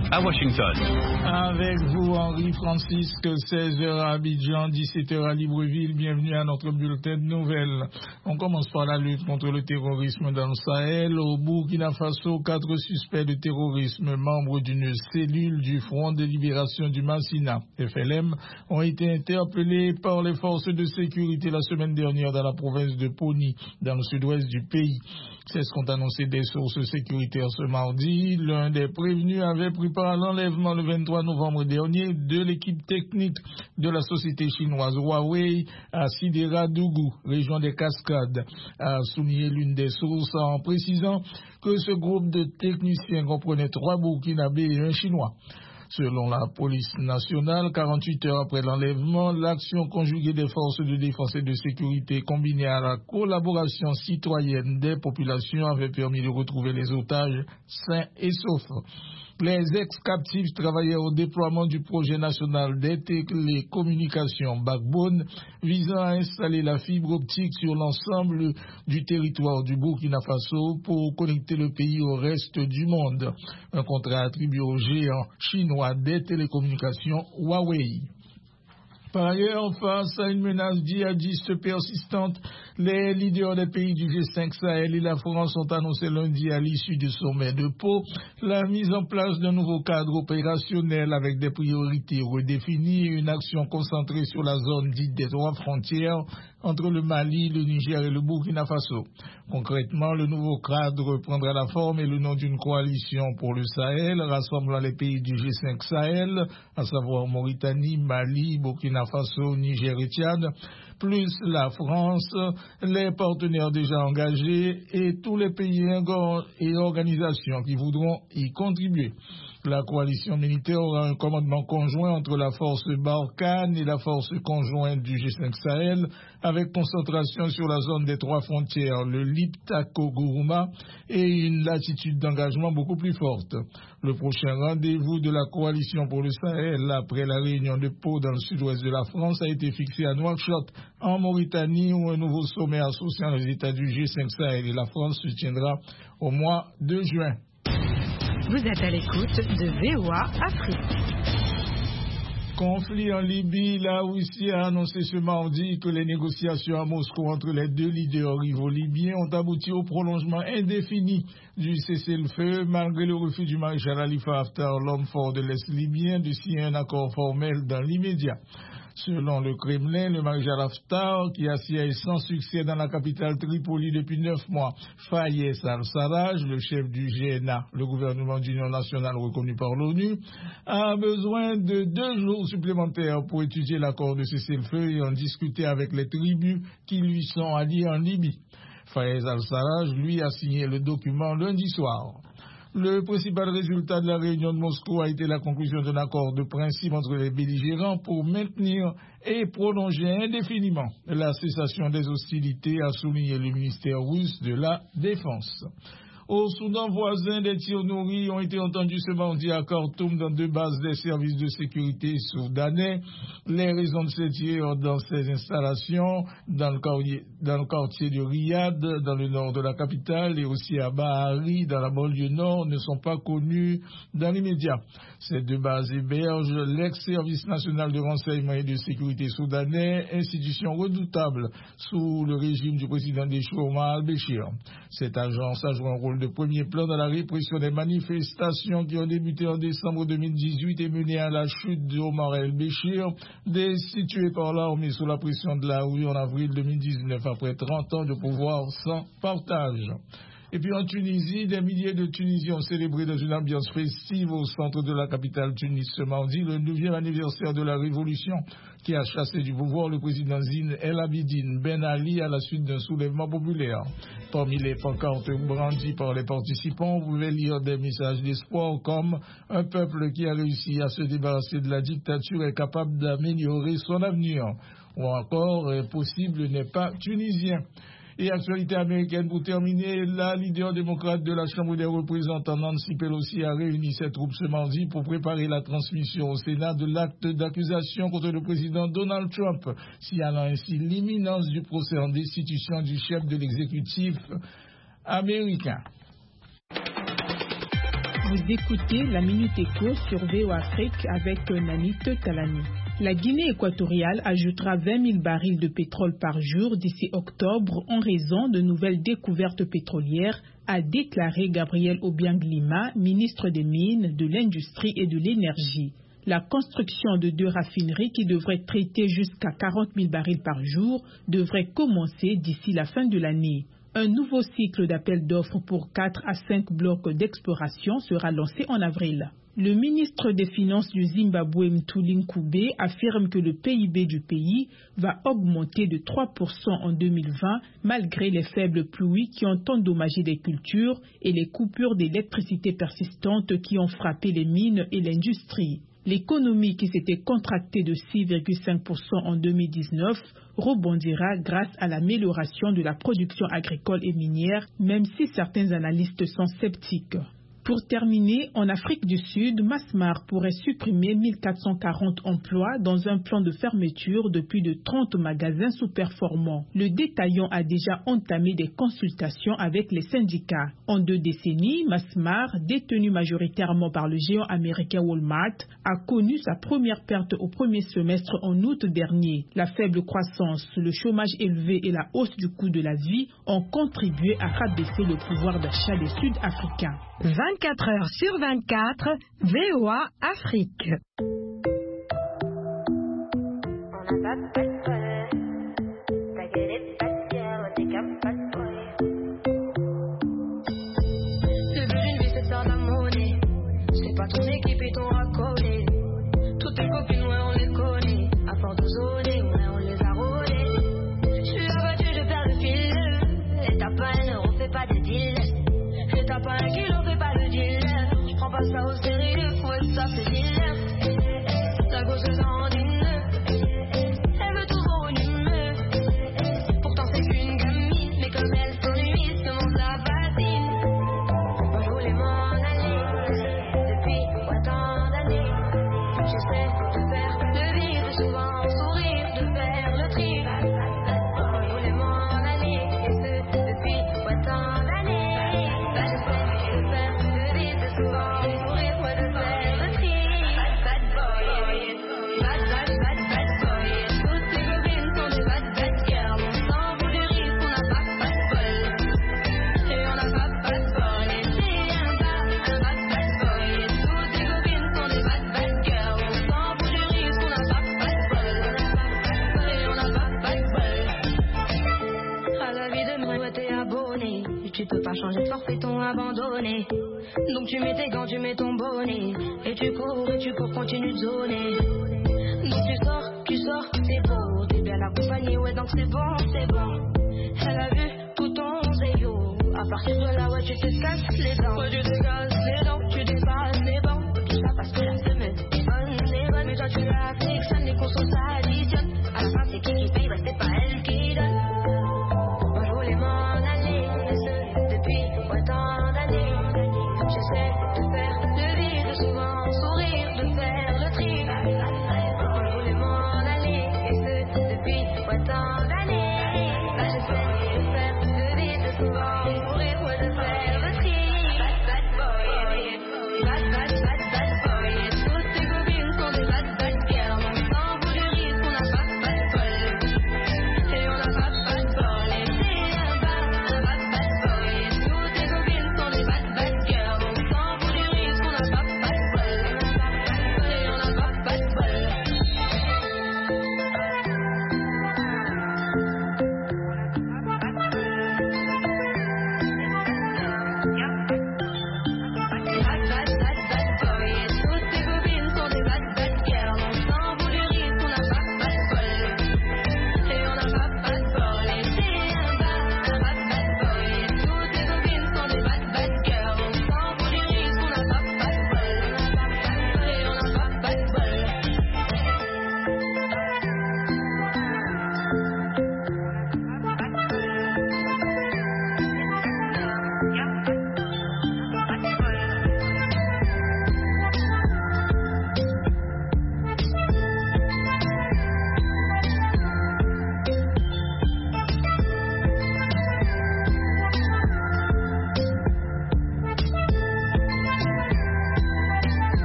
à Washington. Avec vous, Henri-Francisque, 16h à Abidjan, 17h à Libreville. Bienvenue à notre bulletin de nouvelles. On commence par la lutte contre le terrorisme dans le Sahel. Au Burkina Faso, 4 suspects de terrorisme, membres d'une cellule du Front de libération du Massina, FLM, ont été interpellés par les forces de sécurité la semaine dernière dans la province de Poni, dans le sud-ouest du pays. C'est ce qu'ont annoncé des sources sécuritaires ce mardi. L'un des prévenus avait pris part à l'enlèvement le 23 novembre dernier de l'équipe technique de la société chinoise Huawei à Sidera-Dougou, région des Cascades, a souligné l'une des sources en précisant que ce groupe de techniciens comprenait 3 Burkinabés et un Chinois. Selon la police nationale, 48 heures après l'enlèvement, l'action conjuguée des forces de défense et de sécurité combinée à la collaboration citoyenne des populations avait permis de retrouver les otages sains et saufs. Les ex-captifs travaillaient au déploiement du projet national des télécommunications Backbone visant à installer la fibre optique sur l'ensemble du territoire du Burkina Faso pour connecter le pays au reste du monde. Un contrat attribué au géant chinois des télécommunications Huawei. Par ailleurs, face à une menace djihadiste persistante, les leaders des pays du G5 Sahel et la France ont annoncé lundi à l'issue du sommet de Pau la mise en place d'un nouveau cadre opérationnel avec des priorités redéfinies et une action concentrée sur la zone dite des 3 frontières entre le Mali, le Niger et le Burkina Faso. Concrètement, le nouveau cadre prendra la forme et le nom d'une coalition pour le Sahel, rassemblant les pays du G5 Sahel, à savoir Mauritanie, Mali, Burkina Faso, Niger et Tchad, plus la France, les partenaires déjà engagés et tous les pays et organisations qui voudront y contribuer. La coalition militaire aura un commandement conjoint entre la force Barkhane et la force conjointe du G5 Sahel, avec concentration sur la zone des 3 frontières, le Liptako-Gourouma, et une latitude d'engagement beaucoup plus forte. Le prochain rendez-vous de la coalition pour le Sahel, après la réunion de Pau dans le sud-ouest de la France, a été fixé à Nouakchott, en Mauritanie, où un nouveau sommet associant les États du G5 Sahel et la France se tiendra au mois de juin. Vous êtes à l'écoute de VOA Afrique. Conflit en Libye, la Russie a annoncé ce mardi que les négociations à Moscou entre les 2 leaders rivaux libyens ont abouti au prolongement indéfini du cessez-le-feu, malgré le refus du maréchal Khalifa Haftar, l'homme fort de l'Est libyen, de signer un accord formel dans l'immédiat. Selon le Kremlin, le maréchal Haftar, qui assiège sans succès dans la capitale Tripoli depuis 9 mois, Fayez al-Sarraj, le chef du GNA, le gouvernement d'union nationale reconnu par l'ONU, a besoin de 2 jours supplémentaires pour étudier l'accord de cessez-le-feu et en discuter avec les tribus qui lui sont alliées en Libye. Fayez al-Sarraj, lui, a signé le document lundi soir. Le principal résultat de la réunion de Moscou a été la conclusion d'un accord de principe entre les belligérants pour maintenir et prolonger indéfiniment la cessation des hostilités, a souligné le ministère russe de la Défense. Au Soudan voisin, des tirs nourris ont été entendus ce mardi à Khartoum dans 2 bases des services de sécurité soudanais. Les raisons de ces tirs dans ces installations, dans le quartier de Riyad, dans le nord de la capitale, et aussi à Bahari, dans la banlieue nord, ne sont pas connues dans l'immédiat. Ces 2 bases hébergent l'ex-service national de renseignement et de sécurité soudanais, institution redoutable sous le régime du président déchu Omar al-Béchir. Cette agence a joué un rôle de premier plan dans la répression des manifestations qui ont débuté en décembre 2018 et mené à la chute d'Omar el-Béchir, destitué par l'armée sous la pression de la rue en avril 2019 après 30 ans de pouvoir sans partage. Et puis en Tunisie, des milliers de Tunisiens ont célébré dans une ambiance festive au centre de la capitale Tunis ce mardi le 9e anniversaire de la révolution qui a chassé du pouvoir le président Zine El Abidine Ben Ali à la suite d'un soulèvement populaire. Parmi les pancartes brandies par les participants, vous pouvez lire des messages d'espoir comme « Un peuple qui a réussi à se débarrasser de la dictature est capable d'améliorer son avenir » ou encore « Possible n'est pas tunisien ». Et actualité américaine pour terminer, la leader démocrate de la Chambre des représentants Nancy Pelosi a réuni ses troupes ce mardi pour préparer la transmission au Sénat de l'acte d'accusation contre le président Donald Trump, signalant ainsi l'imminence du procès en destitution du chef de l'exécutif américain. Vous écoutez la Minute Éco sur VOA Afrique avec Nanit Talani. La Guinée équatoriale ajoutera 20 000 barils de pétrole par jour d'ici octobre en raison de nouvelles découvertes pétrolières, a déclaré Gabriel Obiang-Lima, ministre des Mines, de l'Industrie et de l'Énergie. La construction de 2 raffineries qui devraient traiter jusqu'à 40 000 barils par jour devrait commencer d'ici la fin de l'année. Un nouveau cycle d'appel d'offres pour 4 à 5 blocs d'exploration sera lancé en avril. Le ministre des Finances du Zimbabwe, Mthuli Ncube, affirme que le PIB du pays va augmenter de 3% en 2020 malgré les faibles pluies qui ont endommagé les cultures et les coupures d'électricité persistantes qui ont frappé les mines et l'industrie. L'économie qui s'était contractée de 6,5% en 2019 rebondira grâce à l'amélioration de la production agricole et minière, même si certains analystes sont sceptiques. Pour terminer, en Afrique du Sud, Masmar pourrait supprimer 1440 emplois dans un plan de fermeture depuis de 30 magasins sous-performants. Le détaillant a déjà entamé des consultations avec les syndicats. En 2 décennies, Masmar, détenu majoritairement par le géant américain Walmart, a connu sa première perte au premier semestre en août dernier. La faible croissance, le chômage élevé et la hausse du coût de la vie ont contribué à rabaisser le pouvoir d'achat des Sud-Africains. 24 heures sur 24, VOA Afrique. Le but d'une vie, c'est de faire de la monnaie. C'est pas ton équipe et ton racolé. Toutes tes copines, ouais, on les connaît. À force de zoner, ouais, on les a rôlées. Je suis abattu, je perds le fil. Et t'as pas un euro, fais pas de deal. Et t'as pas un kilo, fais pas le deal. Je prends pas ça au sérieux, ouais, ça fait deal. La gauche se en elle veut toujours une humeur. Pourtant c'est qu'une gamine, mais comme elle s'ennuie, ce monde la fascine. Moi je voulais m'en aller, depuis tant d'années. J'essaie de faire le vivre, souvent sourire, de faire le tri. Moi je voulais m'en aller, et ce depuis tant d'années. J'essaie de faire le vivre, souvent sourire, ouais, de faire le tri. Bad boy, bad boy. Toutes les copines sont des bad girls. On s'en fout du risque, on n'a pas de bol. Et on n'a pas de bol. Et c'est un bad boy. Toutes les copines sont des bad girls. On s'en fout du risque, on n'a pas de bol. Et on n'a pas de bol. À la vie de moi, ouais, t'es abonné. Et tu peux pas changer de forfait, t'ont abandonné. Donc tu mets tes gants, tu mets ton bonnet. Et tu cours, continue de zoner. Donc tu sors, c'est beau. T'es bien accompagné, ouais, donc c'est bon. Elle a vu tout ton zéyo. À partir de là, ouais, tu te casses les dents. Ouais, tu te casses les dents, tu dépasses